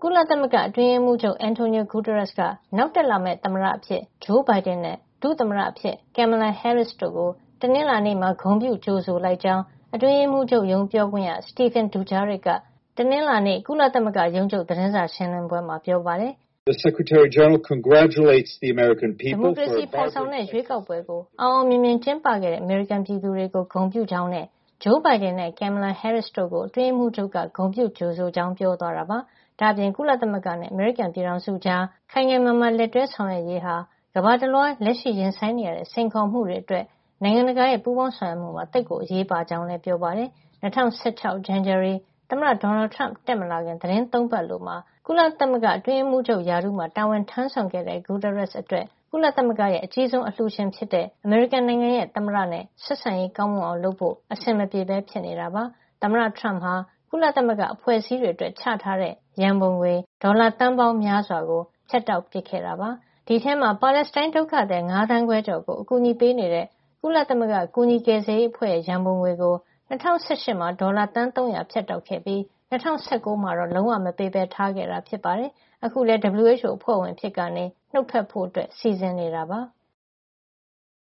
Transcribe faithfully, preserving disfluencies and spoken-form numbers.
ကုလသမဂ္ဂအတွင်းရေးမှူးချုပ် Antonio Guterres ကနောက်တက်လာမယ့်သမ္မတအဖြစ် Joe Biden နဲ့ဒုသမ္မတအဖြစ် Kamala Harris တို့ကိုတနင်္လာနေ့မှာဂုဏ်ပြုကြိုဆိုလိုက်ကြောင်းအတွင်းရေးမှူးချုပ်ရုံးပြောခွင့်ရ Stephane Dujarric ကတနင်္လာနေ့ကုလသမဂ္ဂရုံးချုပ်သတင်းစာရှင်းလင်းပွဲမှာပြောပါတယ်။ The Secretary General congratulates the American ဒီ people မိုကရေ for စီ a ဖော်ဆောင် vibrant တဲ့ရွေးကောက်ပွဲကိုအောင်အောင်မြင်မြင်ကျင်းပခဲ့တဲ့အမေရိကန်ပြည်သူတွေကိုဂုဏ်ပြုကြောင်းနဲ့ Joe Biden နဲ့ Kamala Harris တို့ကိုအတွင်းရေးမှူးချုပ်ကဂုဏ်ပြုကြိုဆိုကြောင်းပြောသွားတာပါ။ဒါ့အပြင်ကုလသမဂ္ဂနဲ့အမေရိကန်ပြည်ထောင်စုကြားခိုင်ခိုင်မာမာလက်တွဲဆောင်ရွက်ရေးဟာကမ္ဘာတလွှားလက်ရှိရင်ဆိုင်နေရတဲ့စိန်ခေါ်မှုတွေအတွက်နိုင်ငံတကာရဲ့ပူးပေါင်းဆောင်ရွက်မှုမှာသိပ်ကိုအရေးပါကြောင်းလည်းပြောပါတယ်။၂၀၁၆ ဇန်နဝါရီသမ္မတ Donald Trump တက်မလာခင်သီတင်းသုံးပတ်အလိုမှာကုလသမဂ္ဂအတွင်းရေးမှူးချုပ်ရာထူးမှာတာဝန်ထမ်းဆောင်ခဲ့တဲ့ Guterres အတွက်ကုလသမဂ္ဂရဲ့အကြီးဆုံးအလှူရှင်ဖြစ်တဲ့အမေရိကန်နိုင်ငံရဲ့သမ္မတနဲ့ဆက်ဆံရေးကောင်းမွန်အောင်လုပ်ဖို့အဆင်မပြေပဲဖြစ်နေတာပါ။သမ္မတ Trump ဟာကုလသမဂ္ဂအဖွဲ့အစည်းတွေအတွက်ချထားတဲ့ရန်ပုံငွေဒေါ်လာသန်းပေါင်းများစွာကိုဖြတ်တောက်ပစ်ခဲ့တာပါ။ဒီထဲမှာပါလက်စတိုင်းဒုက္ခသည်၅သန်းခွဲကျော်ကိုအကူအညီပေးနေတဲ့ကုလသမဂ္ဂကူညီကယ်ဆယ်ရေးအဖွဲ့ရဲ့ရန်ပုံငွေကို၂၀၁၈မှာဒေါ်လာသန်းသုံးရာဖြတ်တောက်ခဲ့ပြီး၂၀၁၉မှာတော့လုံးဝမပေးပဲထားခဲ့တာဖြစ်ပါတယ်။အခုလည်း W H O အဖွဲ့ဝင်ဖြစ်ကနေနှုတ်ထွက်ဖို့စီစဉ်နေတာပါ။